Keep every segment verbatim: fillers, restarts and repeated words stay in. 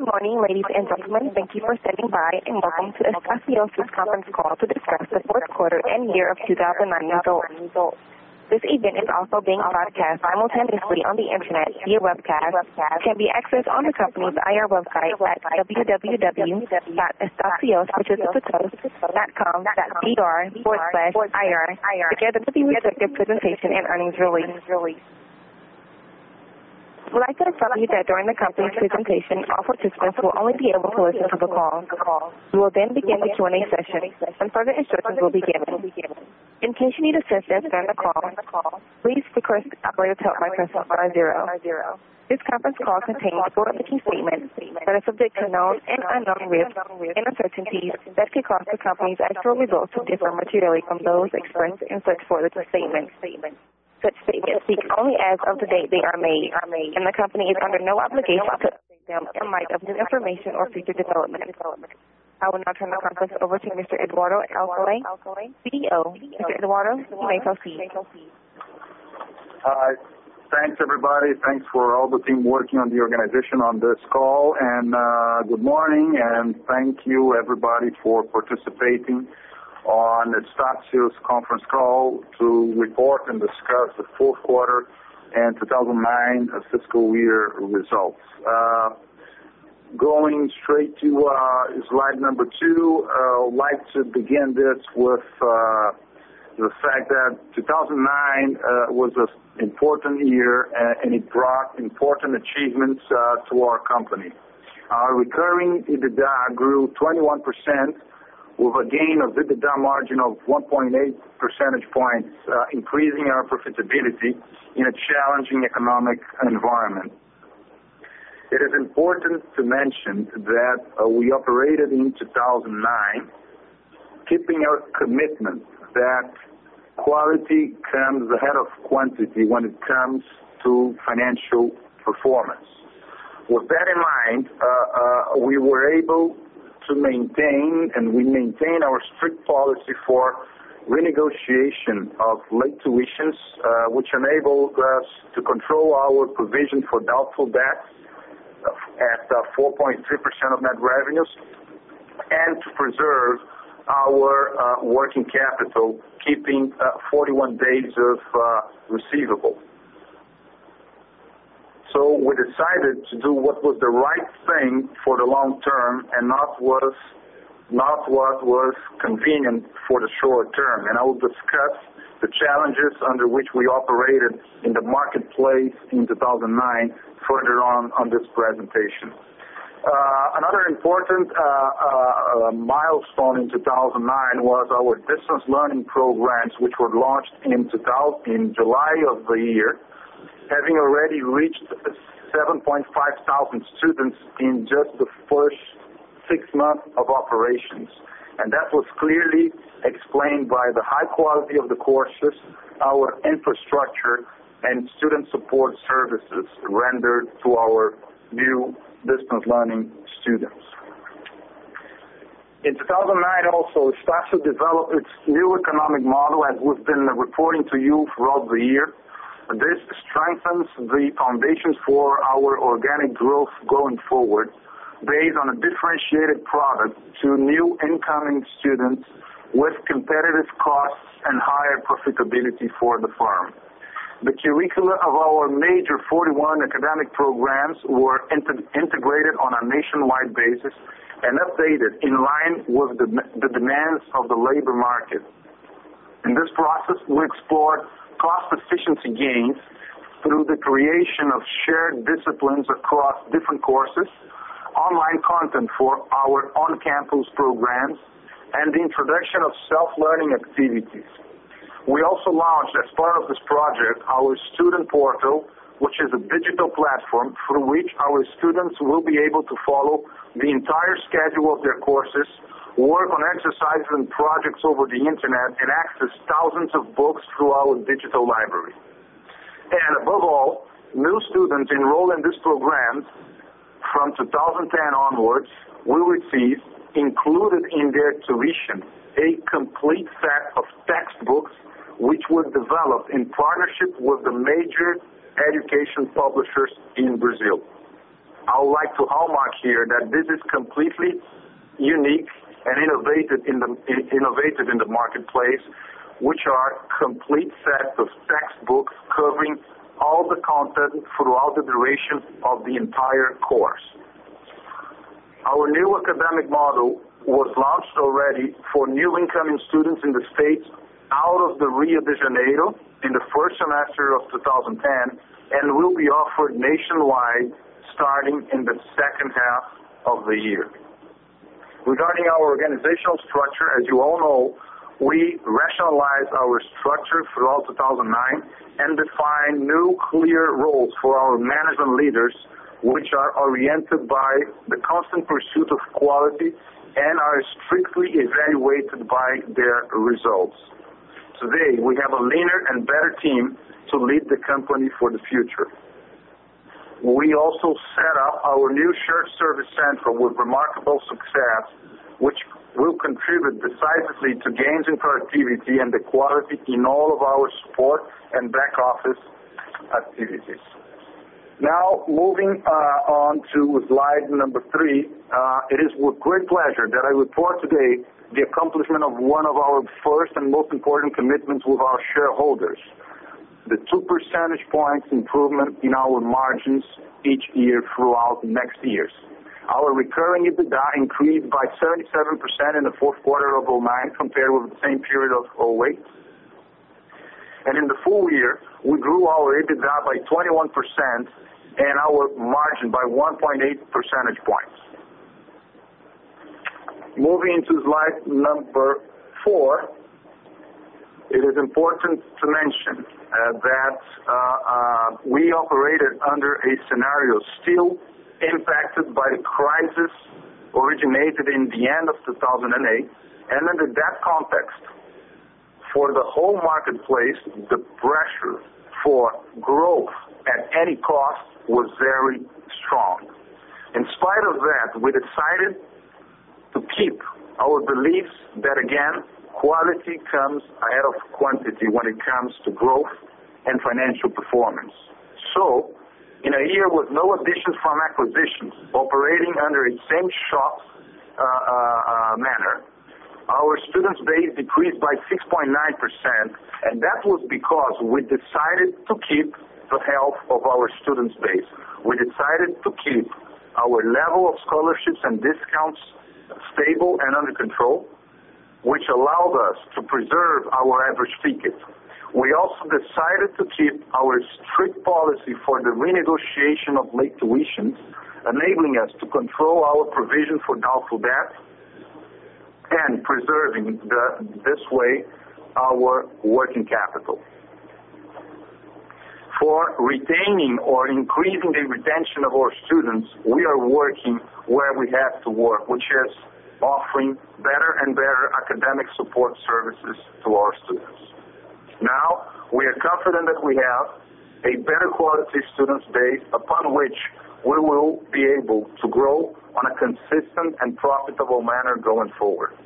Good morning, ladies and gentlemen. Thank you for standing by, and welcome to Estacio's conference call to discuss the fourth quarter and year of two thousand nine results. This event is also being broadcast simultaneously on the Internet via webcast. It can be accessed on the company's I R website at w w w dot estacios dot com dot b r forward slash I R, together with the respective presentation and earnings release. We'd like to inform you that during the company's presentation, all participants will only be able to listen to the call. We will then begin the Q and A session, and further instructions will be given. In case you need assistance during the call, please request the operator's help by pressing star zero. This conference call contains forward-looking statements that are subject to known and unknown risks and uncertainties that could cause the company's actual results to differ materially from those expressed in such forward-looking statements. Such statements speak only as of the date they are made, and the company is under no obligation to update them in light of new information or future development. I will now turn the conference over to Mister Eduardo Alcalay, C E O. Mister Eduardo, you may proceed. Hi. Thanks, everybody. Thanks for all the team working on the organization on this call, and uh, good morning, and thank you, everybody, for participating on Estacio's conference call to report and discuss the fourth quarter and two thousand nine fiscal year results. Uh, going straight to uh, slide number two, uh, I'd like to begin this with uh, the fact that two thousand nine uh, was an important year, uh, and it brought important achievements uh, to our company. Our recurring EBITDA grew twenty-one percent, with a gain of EBITDA margin of one point eight percentage points, uh, increasing our profitability in a challenging economic environment. It is important to mention that uh, we operated in two thousand nine, keeping our commitment that quality comes ahead of quantity when it comes to financial performance. With that in mind, uh, uh, we were able to maintain, and we maintain our strict policy for renegotiation of late tuitions, uh, which enabled us to control our provision for doubtful debts at uh, four point three percent of net revenues, and to preserve our uh, working capital, keeping uh, forty-one days of uh, receivable. So we decided to do what was the right thing for the long term and not was not what was convenient for the short term. And I will discuss the challenges under which we operated in the marketplace in two thousand nine further on on this presentation. Uh, another important uh, uh, milestone in two thousand nine was our distance learning programs, which were launched in, two thousand, in July of the year, having already reached seven point five thousand students in just the first six months of operations. And that was clearly explained by the high quality of the courses, our infrastructure, and student support services rendered to our new distance learning students. In two thousand nine also, Estacio developed its new economic model, as we've been reporting to you throughout the year. This strengthens the foundations for our organic growth going forward, based on a differentiated product to new incoming students with competitive costs and higher profitability for the firm. The curricula of our major forty-one academic programs were inter- integrated on a nationwide basis and updated in line with the, the demands of the labor market. In this process, we explored cost efficiency gains through the creation of shared disciplines across different courses, online content for our on-campus programs, and the introduction of self-learning activities. We also launched, as part of this project, our student portal, which is a digital platform through which our students will be able to follow the entire schedule of their courses, work on exercises and projects over the Internet, and access thousands of books through our digital library. And above all, new students enrolled in this program from two thousand ten onwards will receive, included in their tuition, a complete set of textbooks which were developed in partnership with the major education publishers in Brazil. I would like to hallmark here that this is completely unique and innovative in the innovative in the marketplace, which are complete sets of textbooks covering all the content throughout the duration of the entire course. Our new academic model was launched already for new incoming students in the States out of the Rio de Janeiro in the first semester of two thousand ten, and will be offered nationwide starting in the second half of the year. Regarding our organizational structure, as you all know, we rationalized our structure throughout two thousand nine and defined new clear roles for our management leaders, which are oriented by the constant pursuit of quality and are strictly evaluated by their results. Today, we have a leaner and better team to lead the company for the future. We also set up our new shared service center with remarkable success, which will contribute decisively to gains in productivity and the quality in all of our support and back office activities. Now, moving uh, on to slide number three, uh, it is with great pleasure that I report today the accomplishment of one of our first and most important commitments with our shareholders, the two percentage points improvement in our margins each year throughout the next years. Our recurring EBITDA increased by seventy-seven percent in the fourth quarter of oh nine compared with the same period of oh eight. And in the full year, we grew our EBITDA by twenty-one percent and our margin by one point eight percentage points. Moving to slide number four, it is important to mention uh, that uh, uh, we operated under a scenario still impacted by the crisis originated in the end of two thousand eight, and under that context, for the whole marketplace, the pressure for growth at any cost was very strong. In spite of that, we decided to keep our beliefs that, again, quality comes ahead of quantity when it comes to growth and financial performance. So, in a year with no additions from acquisitions, operating under a same shop uh, uh, uh, manner, our students base decreased by six point nine percent, and that was because we decided to keep the health of our students base. We decided to keep our level of scholarships and discounts stable and under control, which allowed us to preserve our average ticket. We also decided to keep our strict policy for the renegotiation of late tuitions, enabling us to control our provision for doubtful debt and preserving the, this way our working capital. For retaining or increasing the retention of our students, we are working where we have to work, which is offering better and better academic support services to our students. Now, we are confident that we have a better quality students base upon which we will be able to grow on a consistent and profitable manner going forward.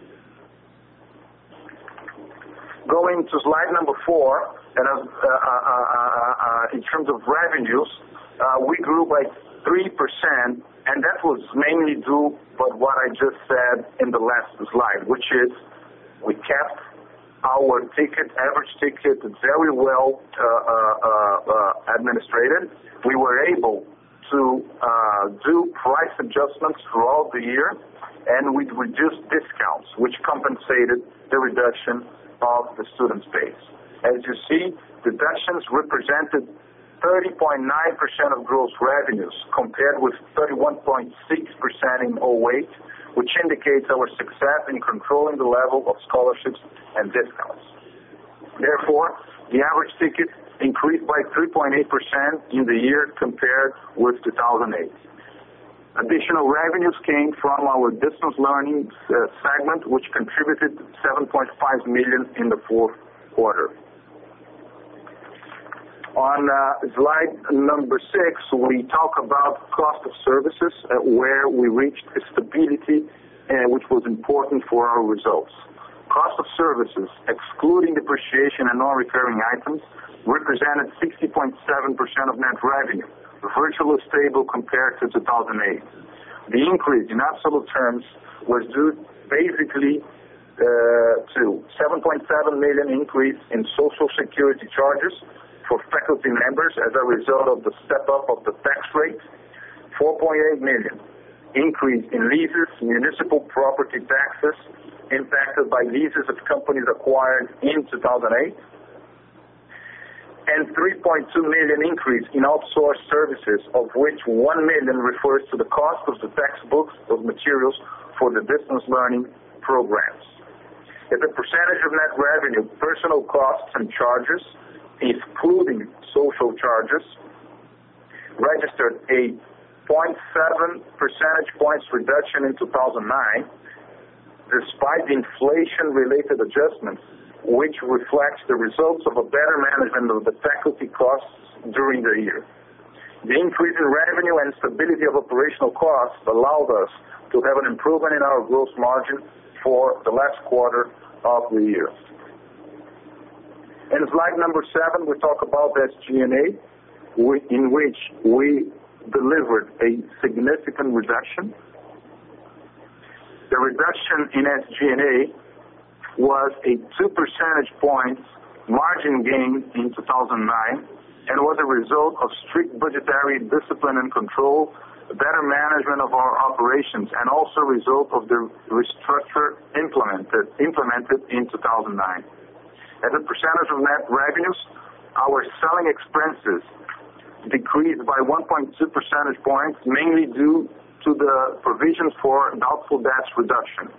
Going to slide number four, and uh, uh, uh, uh, in terms of revenues, uh, we grew by three percent, and that was mainly due to what I just said in the last slide, which is we kept our ticket, average ticket, very well uh, uh, uh, administrated. We were able to uh, do price adjustments throughout the year, and we reduced discounts, which compensated the reduction of the student base. As you see, deductions represented thirty point nine percent of gross revenues compared with thirty-one point six percent in oh eight, which indicates our success in controlling the level of scholarships and discounts. Therefore, the average ticket increased by three point eight percent in the year compared with two thousand eight. Additional revenues came from our distance learning uh, segment, which contributed seven point five million dollars in the fourth quarter. On uh, slide number six, we talk about cost of services, uh, where we reached a stability, uh, which was important for our results. Cost of services, excluding depreciation and non-recurring items, represented sixty point seven percent of net revenue, virtually stable compared to two thousand eight. The increase in absolute terms was due basically uh, to seven point seven million increase in Social Security charges for faculty members as a result of the step-up of the tax rate, four point eight million increase in leases, municipal property taxes impacted by leases of companies acquired in two thousand eight, and three point two million increase in outsourced services, of which one million refers to the cost of the textbooks of materials for the distance learning programs. As a percentage of net revenue, personal costs and charges, excluding social charges, registered a zero point seven percentage points reduction in two thousand nine, despite the inflation-related adjustments, which reflects the results of a better management of the faculty costs during the year. The increase in revenue and stability of operational costs allowed us to have an improvement in our gross margin for the last quarter of the year. In slide number seven, we talk about S G and A, in which we delivered a significant reduction. The reduction in S G and A was a two percentage points margin gain in two thousand nine and was a result of strict budgetary discipline and control, better management of our operations, and also a result of the restructure implemented, implemented in two thousand nine. As a percentage of net revenues, our selling expenses decreased by one point two percentage points, mainly due to the provisions for doubtful debts reduction.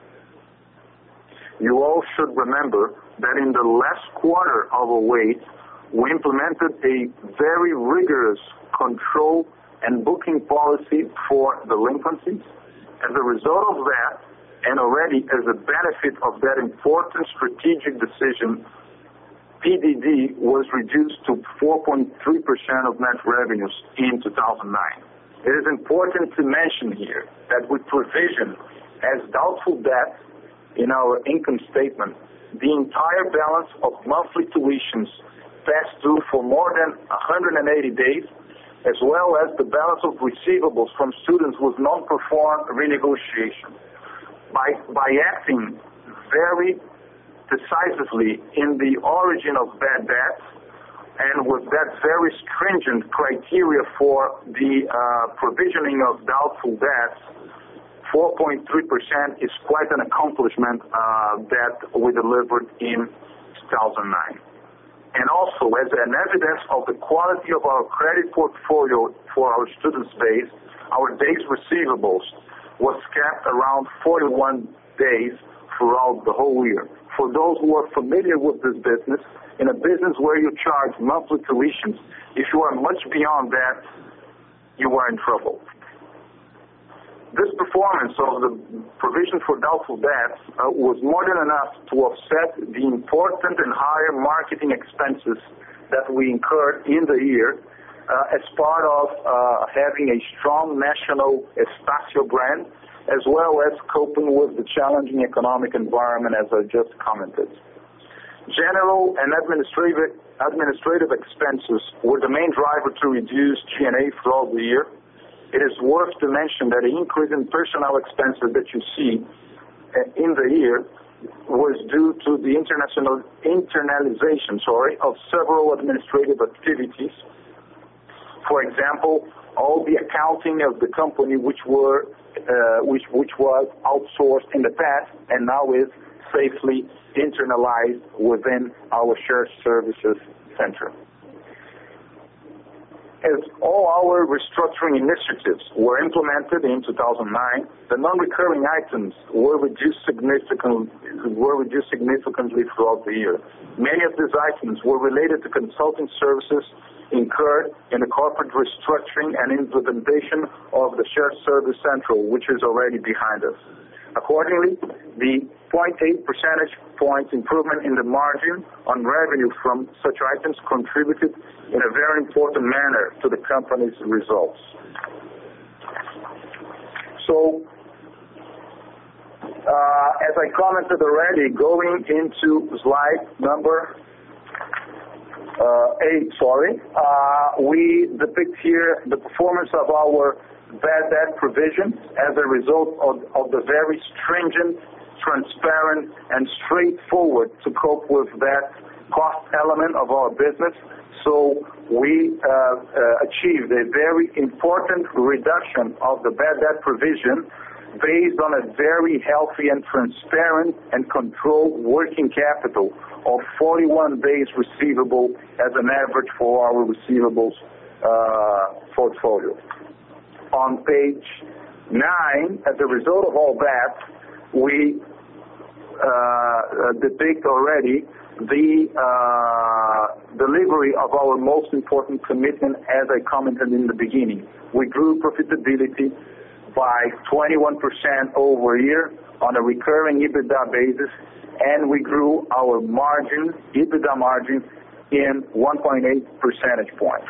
You all should remember that in the last quarter of oh eight, we implemented a very rigorous control and booking policy for delinquencies. As a result of that, and already as a benefit of that important strategic decision, P D D was reduced to four point three percent of net revenues in two thousand nine. It is important to mention here that we provision as doubtful debt in our income statement the entire balance of monthly tuitions past due for more than one hundred eighty days, as well as the balance of receivables from students with non-performed renegotiation. By, by acting very decisively in the origin of bad debts, and with that very stringent criteria for the uh, provisioning of doubtful debts, four point three percent is quite an accomplishment uh, that we delivered in two thousand nine. And also, as an evidence of the quality of our credit portfolio for our students' base, our days receivables was kept around forty-one days throughout the whole year. For those who are familiar with this business, in a business where you charge monthly tuitions, if you are much beyond that, you are in trouble. This performance of the provision for doubtful debts uh, was more than enough to offset the important and higher marketing expenses that we incurred in the year uh, as part of uh, having a strong national Estácio brand, as well as coping with the challenging economic environment, as I just commented. General and administrative, administrative expenses were the main driver to reduce G and A throughout the year. It is worth to mention that the increase in personnel expenses that you see in the year was due to the international internalization, sorry, of several administrative activities. For example, all the accounting of the company, which were uh, which which was outsourced in the past and now is safely internalized within our shared services center. As all our restructuring initiatives were implemented in two thousand nine, the non-recurring items were reduced significantly, were reduced significantly throughout the year. Many of these items were related to consulting services incurred in the corporate restructuring and implementation of the shared service central, which is already behind us. Accordingly, the zero point eight percentage points improvement in the margin on revenue from such items contributed in a very important manner to the company's results. So, uh, as I commented already, going into slide number uh, eight, sorry, uh, we depict here the performance of our bad debt provisions as a result of, of the very stringent, transparent, and straightforward to cope with that cost element of our business. So we uh, uh, achieved a very important reduction of the bad debt provision based on a very healthy and transparent and controlled working capital of forty-one days receivable as an average for our receivables uh, portfolio. On page nine, as a result of all that, we uh, depict already the uh, delivery of our most important commitment, as I commented in the beginning. We grew profitability by twenty-one percent over a year on a recurring EBITDA basis, and we grew our margin, EBITDA margin, in one point eight percentage points.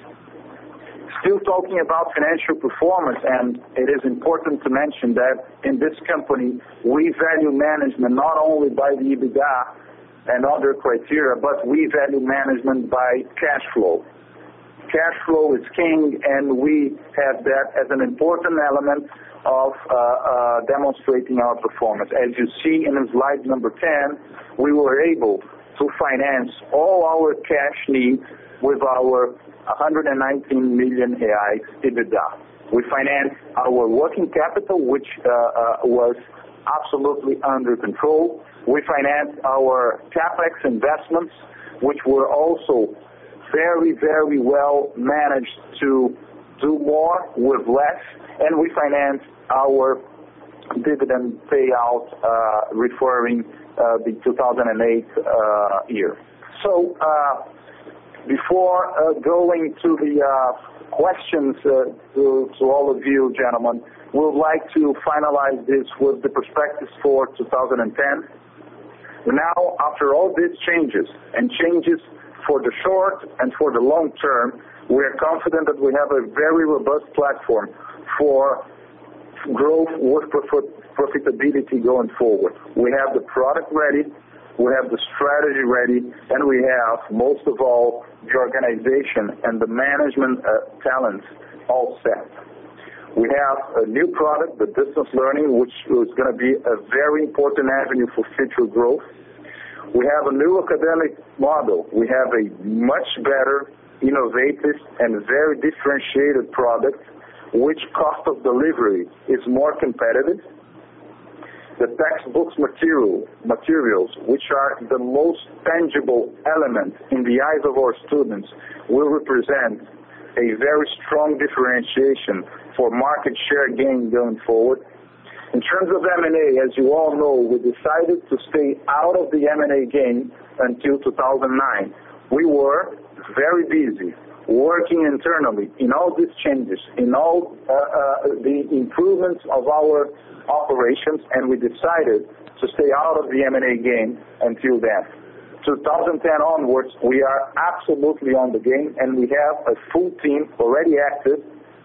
Still talking about financial performance, and it is important to mention that in this company, we value management not only by the EBITDA and other criteria, but we value management by cash flow. Cash flow is king, and we have that as an important element of uh, uh, demonstrating our performance. As you see in slide number ten, we were able to finance all our cash needs with our one hundred nineteen million reais EBITDA. We financed our working capital, which uh, uh, was absolutely under control. We financed our CapEx investments, which were also very, very well managed to do more with less, and we financed our dividend payout uh, referring uh, the two thousand eight uh, year. So uh, before uh, going to the uh, questions uh, to, to all of you gentlemen, we would like to finalize this with the perspectives for two thousand ten. Now, after all these changes, and changes for the short and for the long term, we are confident that we have a very robust platform for growth with profitability going forward. We have the product ready, we have the strategy ready, and we have, most of all, the organization and the management uh, talents all set. We have a new product, the distance learning, which is going to be a very important avenue for future growth. We have a new academic model. We have a much better, innovative, and very differentiated product, which cost of delivery is more competitive. The textbooks material, materials, which are the most tangible element in the eyes of our students, will represent a very strong differentiation for market share gain going forward. In terms of M and A, as you all know, we decided to stay out of the M and A game until two thousand nine. We were very busy working internally in all these changes, in all uh, uh, the improvements of our operations, and we decided to stay out of the M and A game until then. two thousand ten onwards, we are absolutely on the game, and we have a full team already active,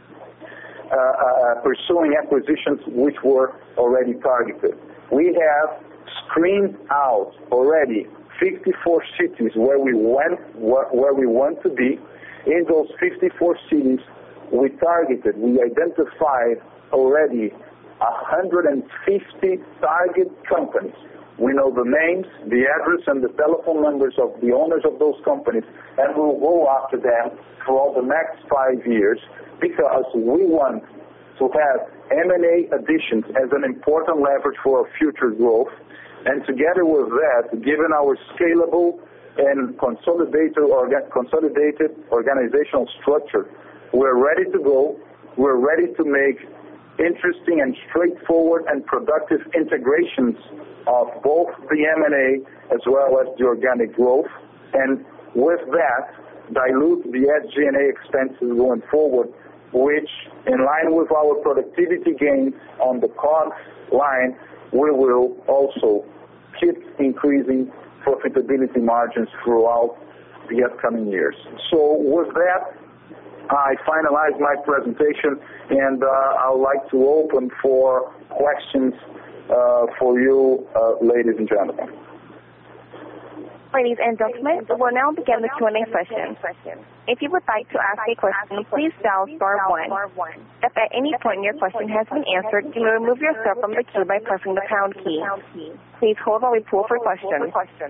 uh, uh, pursuing acquisitions which were already targeted. We have screened out already fifty-four cities where we went, where, where we want to be. In those fifty-four cities, we targeted, we identified already one hundred fifty target companies. We know the names, the address, and the telephone numbers of the owners of those companies, and we'll go after them for the next five years because we want to have M and A additions as an important leverage for our future growth. And together with that, given our scalable and consolidated, orga- consolidated organizational structure, we're ready to go. We're ready to make interesting and straightforward and productive integrations of both the M and A as well as the organic growth, and with that, dilute the S G and A expenses going forward, which, in line with our productivity gains on the cost line, we will also keep increasing profitability margins throughout the upcoming years. So with that, I finalize my presentation, and uh, I would like to open for questions uh, for you, uh, ladies and gentlemen. Ladies and gentlemen, we'll now begin the Q and A session. If you would like to ask a question, please dial star one. If at any point your question has been answered, you may remove yourself from the queue by pressing the pound key. Please hold while we pull for questions.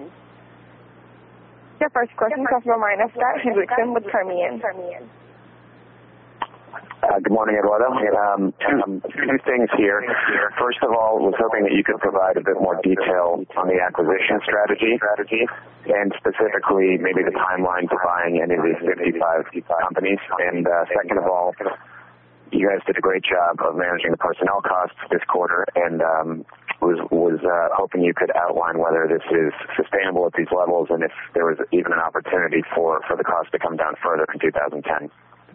Your first question comes from Ryan Scott Hendrickson with Permian. Uh, good morning, Eduardo. Um, um, two things here. First of all, was hoping that you could provide a bit more detail on the acquisition strategy, strategy, and specifically maybe the timeline to buying any of these fifty-five companies. And uh, second of all, you guys did a great job of managing the personnel costs this quarter, and um, was was uh, hoping you could outline whether this is sustainable at these levels, and if there was even an opportunity for, for the cost to come down further in two thousand ten.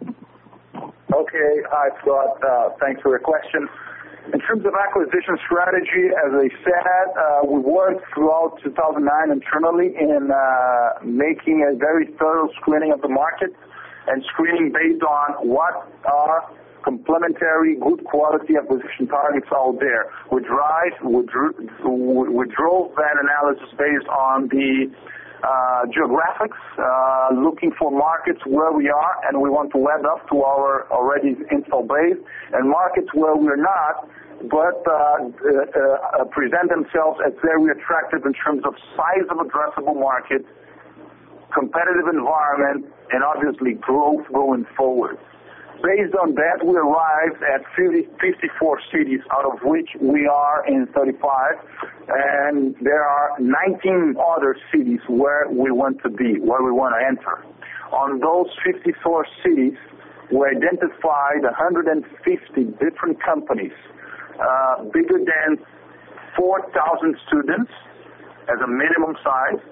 Okay, hi Scott. Uh, thanks for the question. In terms of acquisition strategy, as I said, uh, we worked throughout two thousand nine internally in uh, making a very thorough screening of the market and screening based on what are complementary, good quality acquisition targets out there. We drive, we, drew, we drove that analysis based on the Uh, geographics, uh, looking for markets where we are and we want to add up to our already install base, and markets where we're not, but uh, uh, uh, present themselves as very attractive in terms of size of addressable market, competitive environment, and obviously growth going forward. Based on that, we arrived at fifty-four cities, out of which we are in thirty-five, and there are nineteen other cities where we want to be, where we want to enter. On those fifty-four cities, we identified one hundred fifty different companies, uh, bigger than four thousand students as a minimum size,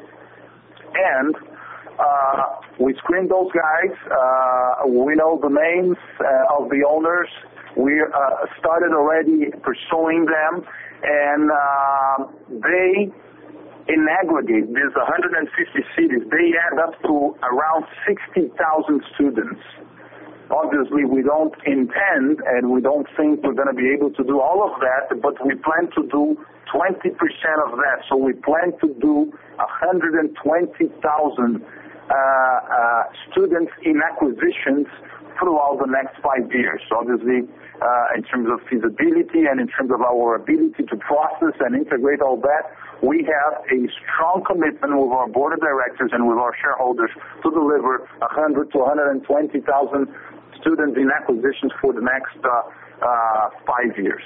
and Uh, we screened those guys. Uh, we know the names uh, of the owners. We uh, started already pursuing them, and uh, they, in aggregate, these one hundred fifty cities, they add up to around sixty thousand students. Obviously, we don't intend and we don't think we're going to be able to do all of that, but we plan to do twenty percent of that. So we plan to do one hundred twenty thousand Uh, uh, students in acquisitions throughout the next five years. So obviously, uh, in terms of feasibility and in terms of our ability to process and integrate all that, we have a strong commitment with our board of directors and with our shareholders to deliver one hundred to one hundred twenty thousand students in acquisitions for the next uh, uh, five years.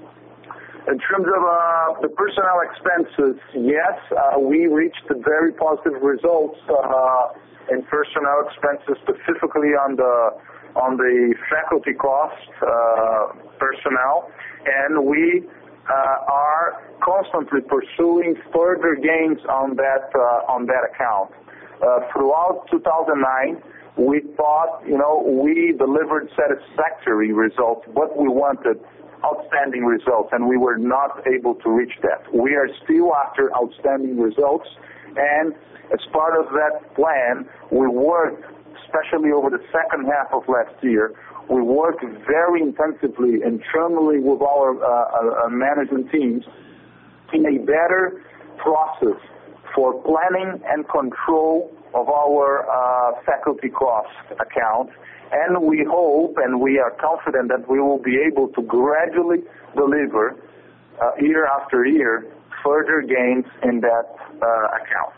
In terms of uh, the personnel expenses, yes, uh, we reached very positive results uh, in personnel expenses, specifically on the on the faculty cost uh, personnel, and we uh, are constantly pursuing further gains on that uh, on that account. Uh, throughout two thousand nine, we thought, you know, we delivered satisfactory results, but we wanted outstanding results, and we were not able to reach that. We are still after outstanding results, and as part of that plan, we worked, especially over the second half of last year, we worked very intensively internally with our uh, uh, management teams in a better process for planning and control of our uh, faculty cost account. And we hope and we are confident that we will be able to gradually deliver uh, year after year further gains in that uh, account.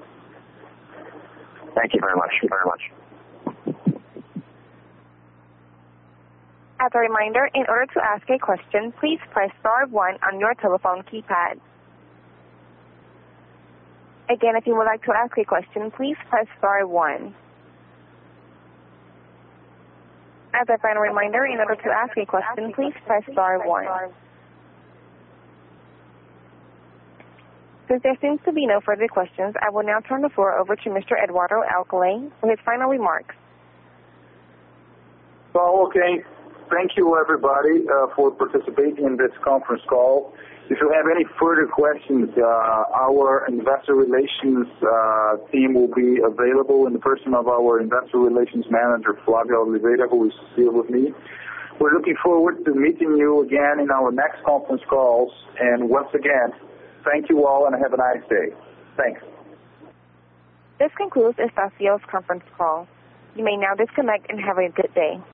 Thank you very much. Very much. As a reminder, in order to ask a question, please press star one on your telephone keypad. Again, if you would like to ask a question, please press star one. As a final reminder, in order to ask a question, please press star one. Since there seems to be no further questions, I will now turn the floor over to Mister Eduardo Alcalay for his final remarks. Well, okay. Thank you, everybody, uh, for participating in this conference call. If you have any further questions, uh, our investor relations uh, team will be available in the person of our investor relations manager, Flavio Oliveira, who is here with me. We're looking forward to meeting you again in our next conference calls. And once again, thank you all and have a nice day. Thanks. This concludes Estacio's conference call. You may now disconnect and have a good day.